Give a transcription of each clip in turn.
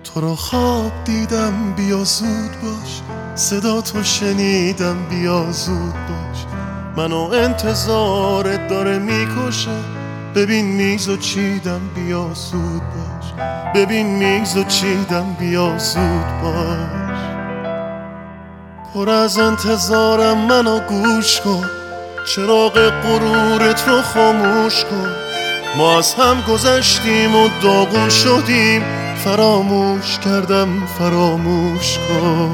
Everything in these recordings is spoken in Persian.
تو رو خواب دیدم بیا زود باش، صدا تو شنیدم بیا زود باش. منو انتظارت داره میکشه، ببین میزو چیدم بیا زود باش، ببین میزو چیدم بیا زود باش. پر از انتظارم منو گوش کن، چراغ غرورت رو خاموش کن. ما از هم گذشتیم و داغون شدیم، فراموش کردم فراموش کن.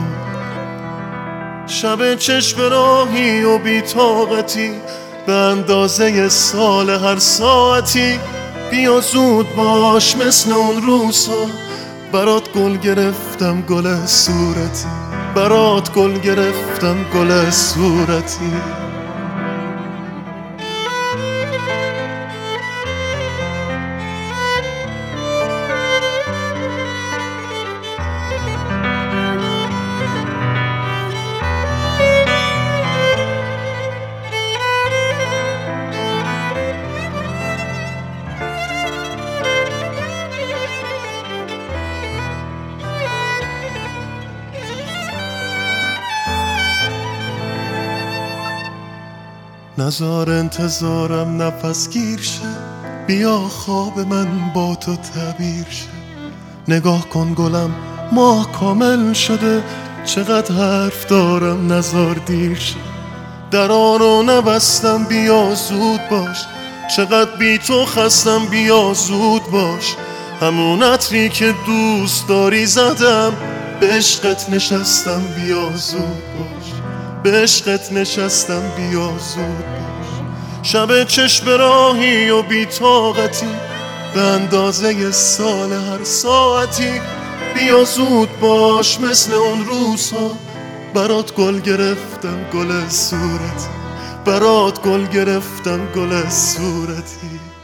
شب چشم راهی و بی‌طاقتی به اندازه سال هر ساعتی، بیا زود باش مثل اون روزها. برات گل گرفتم گل صورتی، برات گل گرفتم گل صورتی. نزار انتظارم نفس گیر شه، بیا خواب من با تو تعبیر شه. نگاه کن گلم ماه کامل شده، چقدر حرف دارم نزار دیر شه. درانو نبستم بیا زود باش، چقدر بی تو خستم بیا زود باش. همون عطری که دوست داری زدم، به عشقت نشستم بیا زود باش، به عشقت نشستم بیا زود باش. شب چشم راهی و بی‌طاقتی به اندازه سال هر ساعتی، بیا زود باش مثل اون روزها. برات گل گرفتم گل صورتی، برات گل گرفتم گل صورتی.